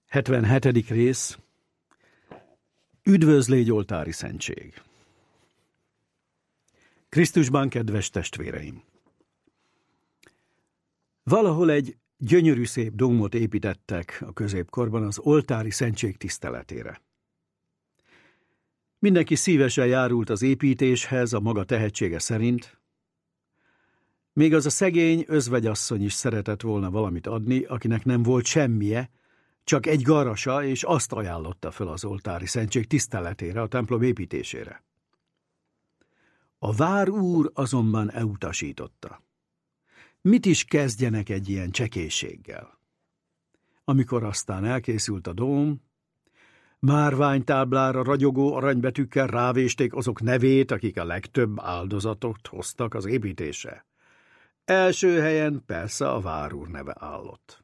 77. rész. Üdvözlégy oltári szentség! Krisztusban, kedves testvéreim! Valahol egy gyönyörű szép dómot építettek a középkorban az oltári szentség tiszteletére. Mindenki szívesen járult az építéshez a maga tehetsége szerint, még az a szegény özvegyasszony is szeretett volna valamit adni, akinek nem volt semmije, csak egy garasa, és azt ajánlotta fel az oltári szentség tiszteletére, a templom építésére. A vár úr azonban elutasította. Mit is kezdjenek egy ilyen csekélységgel? Amikor aztán elkészült a dóm, márványtáblára ragyogó aranybetűkkel rávésték azok nevét, akik a legtöbb áldozatot hoztak az építésre. Első helyen persze a vár úr neve állott.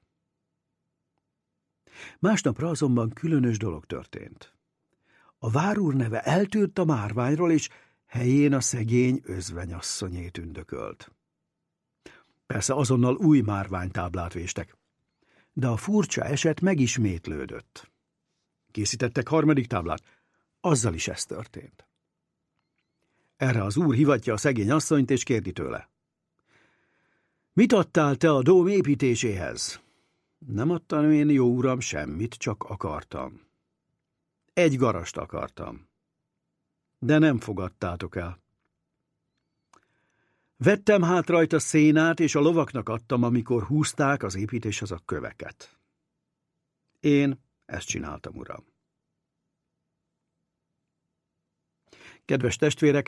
Másnapra azonban különös dolog történt. A vár úr neve eltűnt a márványról, és helyén a szegény özvegyasszonyé tündökölt. Persze azonnal új márványtáblát véstek, de a furcsa eset megismétlődött. Készítettek harmadik táblát, azzal is ez történt. Erre az úr hivatja a szegény asszonyt, és kérdi tőle: mit adtál te a dóm építéséhez? Nem adtam én, jó uram, semmit, csak akartam. Egy garast akartam. De nem fogadtátok el. Vettem hát rajta szénát, és a lovaknak adtam, amikor húzták az építéshez a köveket. Én ezt csináltam, uram. Kedves testvérek,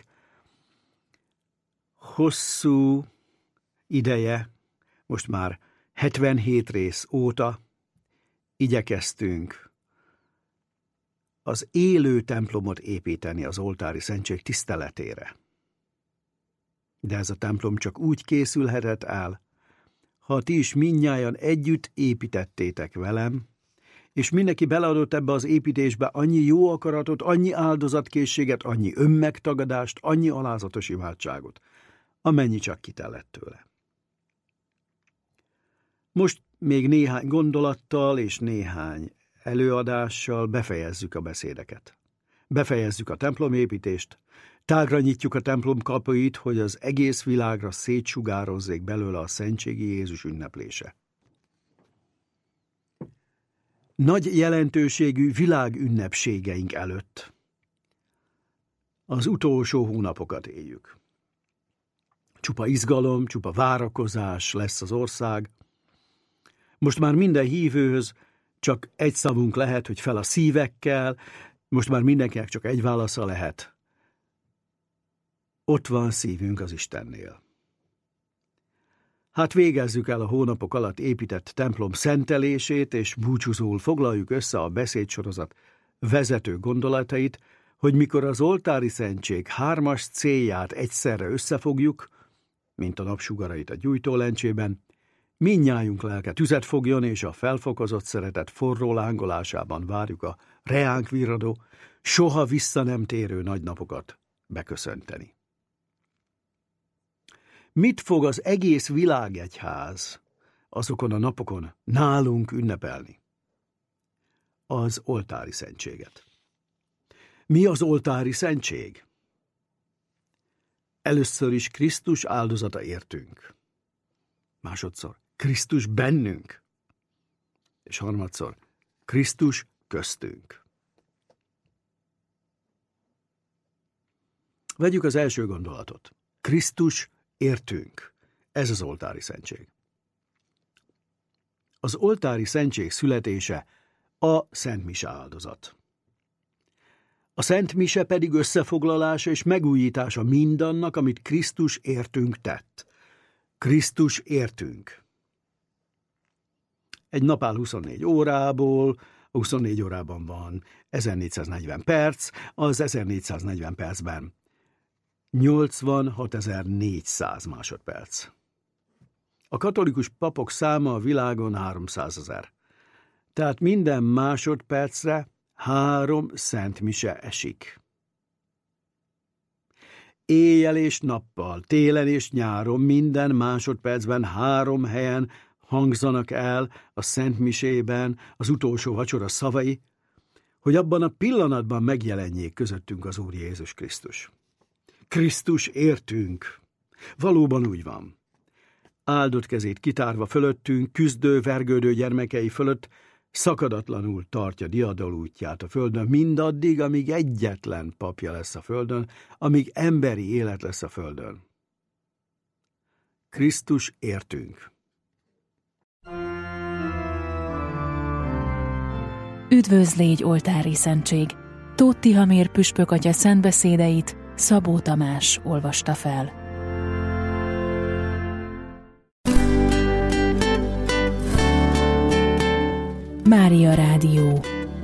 hosszú ideje, most már 77 rész óta igyekeztünk az élő templomot építeni az oltári szentség tiszteletére. De ez a templom csak úgy készülhetett el, ha ti is mindnyájan együtt építettétek velem, és mindenki beleadott ebbe az építésbe annyi jó akaratot, annyi áldozatkészséget, annyi önmegtagadást, annyi alázatos imádságot, amennyi csak kitellett tőle. Most még néhány gondolattal és néhány előadással befejezzük a beszédeket. Befejezzük a templomépítést, tágra nyitjuk a templom kapuit, hogy az egész világra szétsugározzék belőle a szentségi Jézus ünneplése. Nagy jelentőségű világünnepségeink előtt az utolsó hónapokat éljük. Csupa izgalom, csupa várakozás lesz az ország. Most már minden hívőhöz csak egy szavunk lehet, hogy fel a szívekkel, most már mindenkinek csak egy válasza lehet. Ott van szívünk az Istennél. Hát végezzük el a hónapok alatt épített templom szentelését, és búcsúzóul foglaljuk össze a beszédsorozat vezető gondolatait, hogy mikor az oltári szentség 3 célját egyszerre összefogjuk, mint a napsugarait a gyújtólencsében, mindnyájunk lelke tüzet fogjon, és a felfokozott szeretet forró lángolásában várjuk a reánk virradó, soha vissza nem térő nagynapokat beköszönteni. Mit fog az egész világegyház azokon a napokon nálunk ünnepelni? Az oltári szentséget. Mi az oltári szentség? Először is Krisztus áldozata értünk. Másodszor Krisztus bennünk. És harmadszor Krisztus köztünk. Vegyük az első gondolatot. Krisztus értünk. Ez az oltári szentség. Az oltári szentség születése a Szent Mise áldozat. A Szent Mise pedig összefoglalása és megújítása mindannak, amit Krisztus értünk tett. Krisztus értünk. Egy nap áll 24 órából, 24 órában van 1440 perc, az 1440 percben 86.400 másodperc. A katolikus papok száma a világon 300 000. Tehát minden másodpercre 3 szent mise esik. Éjjel és nappal, télen és nyáron minden másodpercben 3 helyen hangzanak el a Szent Misében az utolsó vacsora szavai, hogy abban a pillanatban megjelenjék közöttünk az Úr Jézus Krisztus. Krisztus értünk. Valóban úgy van. Áldott kezét kitárva fölöttünk, küzdő, vergődő gyermekei fölött szakadatlanul tartja diadal útját a földön, mindaddig, amíg egyetlen papja lesz a földön, amíg emberi élet lesz a földön. Krisztus értünk. Üdvözl légy, oltári szentség! Tóth Tihamér püspök atya szentbeszédeit Szabó Tamás olvasta fel. Mária Rádió.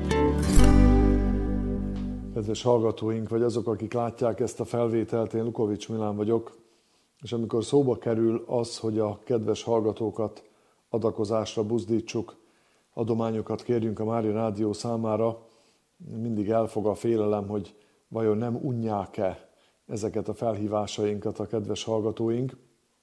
Kedves hallgatóink, vagy azok, akik látják ezt a felvételt, én Lukovics Milán vagyok, és amikor szóba kerül az, hogy a kedves hallgatókat adakozásra buzdítsuk, adományokat kérjünk a Mária Rádió számára, mindig elfog a félelem, hogy vajon nem unják-e ezeket a felhívásainkat a kedves hallgatóink.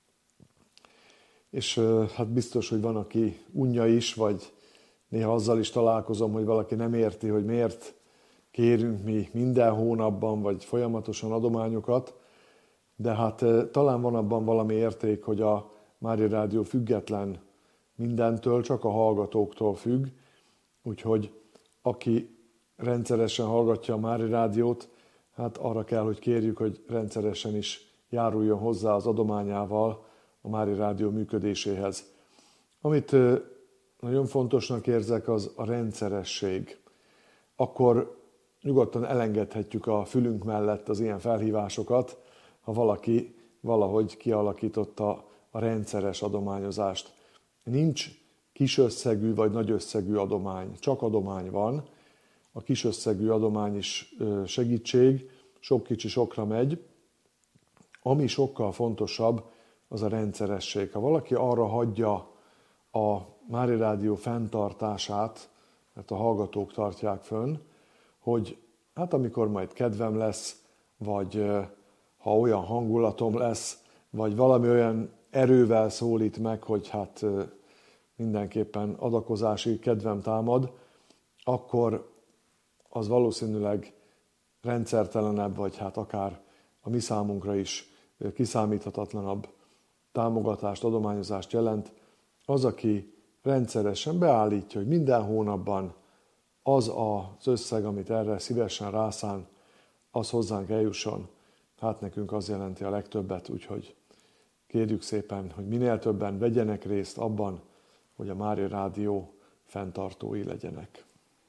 És hát biztos, hogy van, aki unja is, vagy néha azzal is találkozom, hogy valaki nem érti, hogy miért kérünk mi minden hónapban, vagy folyamatosan adományokat, de hát talán van abban valami érték, hogy a Mária Rádió független mindentől, csak a hallgatóktól függ, úgyhogy aki rendszeresen hallgatja a Mária Rádiót, hát arra kell, hogy kérjük, hogy rendszeresen is járuljon hozzá az adományával a Mária Rádió működéséhez. Amit nagyon fontosnak érzek, az a rendszeresség. Akkor nyugodtan elengedhetjük a fülünk mellett az ilyen felhívásokat, ha valaki valahogy kialakította a rendszeres adományozást. Nincs kis összegű vagy nagy összegű adomány, csak adomány van. A kis összegű adomány is segítség, sok kicsi sokra megy. Ami sokkal fontosabb, az a rendszeresség. Ha valaki arra hagyja a Mária Rádió fenntartását, mert a hallgatók tartják fönn, hogy hát amikor majd kedvem lesz, vagy ha olyan hangulatom lesz, vagy valami olyan erővel szólít meg, hogy hát mindenképpen adakozási kedvem támad, akkor az valószínűleg rendszertelenebb, vagy hát akár a mi számunkra is kiszámíthatatlanabb támogatást, adományozást jelent. Az, aki rendszeresen beállítja, hogy minden hónapban az az összeg, amit erre szívesen rászán, az hozzánk eljusson. Hát nekünk az jelenti a legtöbbet, úgyhogy kérjük szépen, hogy minél többen vegyenek részt abban, hogy a Mária Rádió fenntartói legyenek.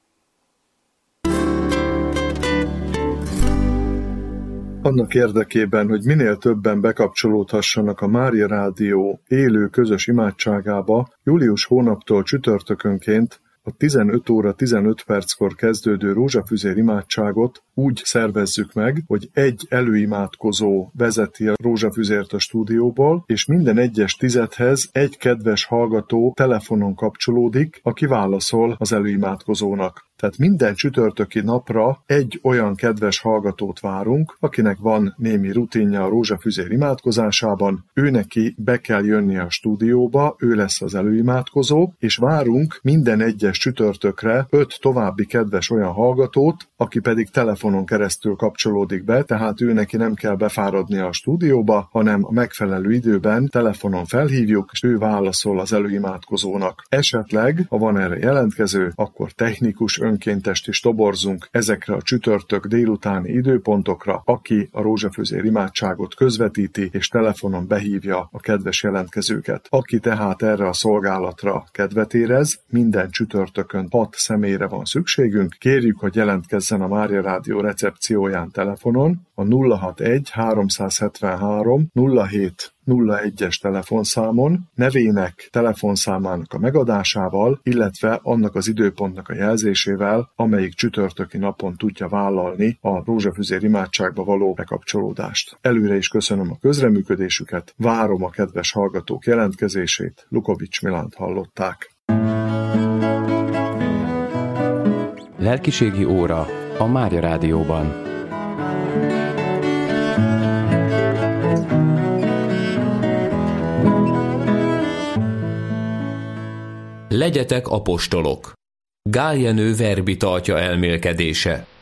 Annak érdekében, hogy minél többen bekapcsolódhassanak a Mária Rádió élő közös imádságába, július hónaptól csütörtökönként a 15 óra 15 perckor kezdődő rózsafüzér imádságot úgy szervezzük meg, hogy egy előimádkozó vezeti a rózsafüzért a stúdióból, és minden egyes tizedhez egy kedves hallgató telefonon kapcsolódik, aki válaszol az előimádkozónak. Tehát minden csütörtöki napra egy olyan kedves hallgatót várunk, akinek van némi rutinja a rózsafüzér imádkozásában, őneki be kell jönnie a stúdióba, ő lesz az előimádkozó, és várunk minden egyes csütörtökre 5 további kedves olyan hallgatót, aki pedig telefonon keresztül kapcsolódik be, tehát őneki nem kell befáradnia a stúdióba, hanem a megfelelő időben telefonon felhívjuk, és ő válaszol az előimádkozónak. Esetleg, ha van erre jelentkező, akkor technikus önkéntest is toborzunk ezekre a csütörtök délutáni időpontokra, aki a rózsafüzér imádságot közvetíti és telefonon behívja a kedves jelentkezőket. Aki tehát erre a szolgálatra kedvet érez, minden csütörtökön 6 személyre van szükségünk, kérjük, hogy jelentkezzen a Mária Rádió recepcióján telefonon, a 061 373 07 01-es telefonszámon, nevének, telefonszámának a megadásával, illetve annak az időpontnak a jelzésével, amelyik csütörtöki napon tudja vállalni a rózsafüzér imádságba való bekapcsolódást. Előre is köszönöm a közreműködésüket, várom a kedves hallgatók jelentkezését, Lukovics Milánt hallották. Lelkiségi óra a Mária Rádióban. Legyetek apostolok. Gál Jenő verbitartja elmélkedése.